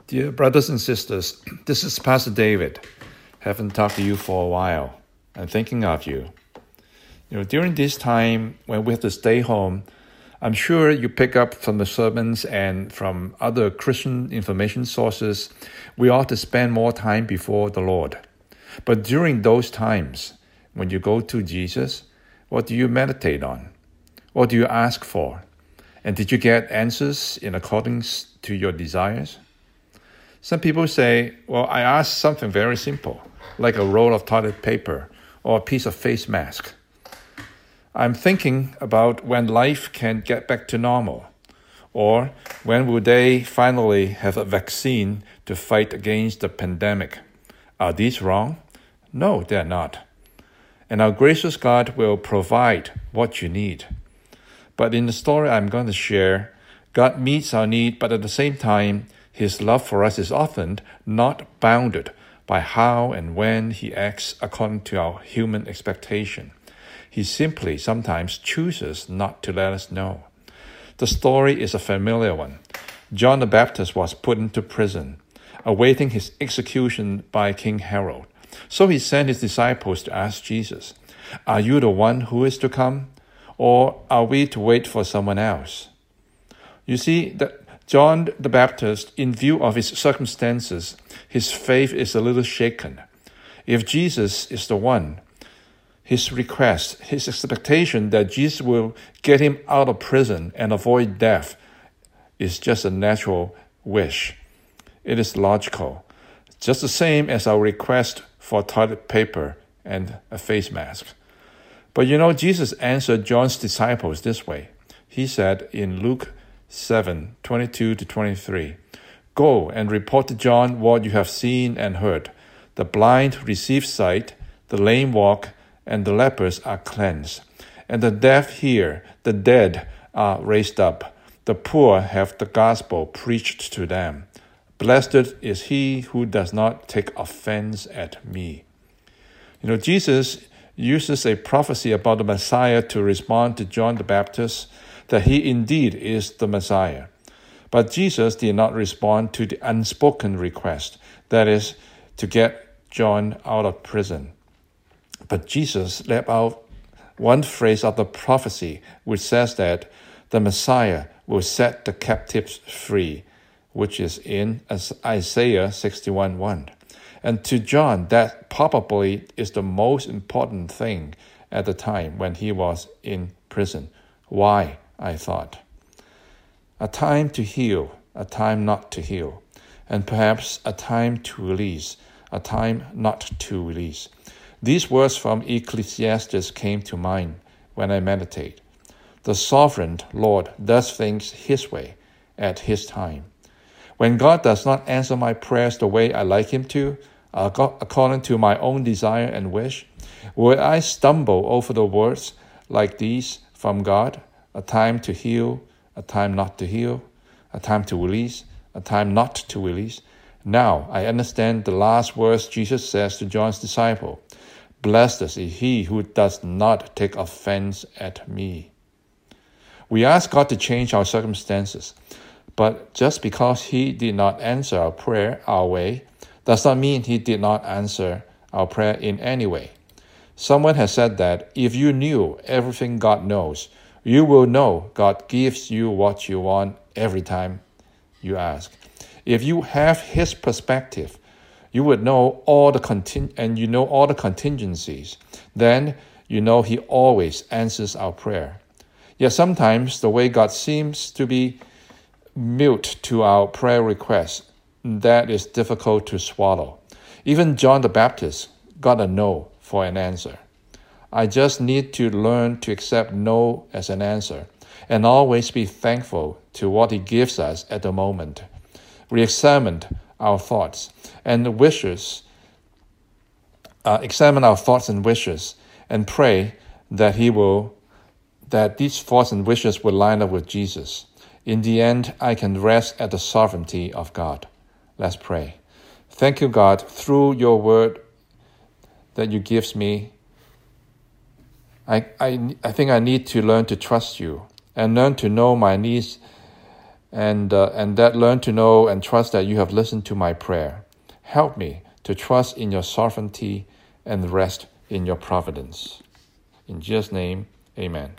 Dear brothers and sisters, this is Pastor David. Haven't talked to you for a while. I'm thinking of you. During this time when we have to stay home, I'm sure you pick up from the sermons and from other Christian information sources, we ought to spend more time before the Lord. But during those times, when you go to Jesus, what do you meditate on? What do you ask for? And did you get answers in accordance to your desires? Some people say, well, I asked something very simple, like a roll of toilet paper or a piece of face mask. I'm thinking about when life can get back to normal, or when will they finally have a vaccine to fight against the pandemic. Are these wrong? No, they're not. And our gracious God will provide what you need. But in the story I'm going to share, God meets our need, but at the same time, His love for us is often not bounded by how and when He acts according to our human expectation. He simply sometimes chooses not to let us know. The story is a familiar one. John the Baptist was put into prison, awaiting his execution by King Herod. So he sent his disciples to ask Jesus, "Are you the one who is to come, or are we to wait for someone else?" You see, that John the Baptist, in view of his circumstances, his faith is a little shaken. If Jesus is the one, his request, his expectation that Jesus will get him out of prison and avoid death is just a natural wish. It is logical, just the same as our request for toilet paper and a face mask. But Jesus answered John's disciples this way. He said in Luke 7:22-23, "Go and report to John what you have seen and heard. The blind receive sight, the lame walk, and the lepers are cleansed. And the deaf hear, the dead are raised up. The poor have the gospel preached to them. Blessed is he who does not take offense at me." Jesus uses a prophecy about the Messiah to respond to John the Baptist that he indeed is the Messiah. But Jesus did not respond to the unspoken request, that is, to get John out of prison. But Jesus left out one phrase of the prophecy which says that the Messiah will set the captives free, which is in Isaiah 61:1. And to John, that probably is the most important thing at the time when he was in prison. Why? I thought. A time to heal, a time not to heal, and perhaps a time to release, a time not to release. These words from Ecclesiastes came to mind when I meditate. The sovereign Lord does things His way, at His time. When God does not answer my prayers the way I like Him to, according to my own desire and wish, will I stumble over the words like these from God? A time to heal, a time not to heal, a time to release, a time not to release. Now I understand the last words Jesus says to John's disciple. Blessed is he who does not take offense at me. We ask God to change our circumstances, but just because He did not answer our prayer our way, does not mean He did not answer our prayer in any way. Someone has said that if you knew everything God knows, you will know God gives you what you want every time you ask. If you have His perspective, you would know all the contingencies. Then you know He always answers our prayer. Yet sometimes the way God seems to be mute to our prayer requests, that is difficult to swallow. Even John the Baptist got a no for an answer. I just need to learn to accept no as an answer and always be thankful to what He gives us at the moment. Re-examine our thoughts and wishes, and pray that these thoughts and wishes will line up with Jesus. In the end, I can rest at the sovereignty of God. Let's pray. Thank you, God, through your word that you give me. I think I need to learn to trust you and learn to know my needs and that learn to know and trust that you have listened to my prayer. Help me to trust in your sovereignty and rest in your providence. In Jesus' name, amen.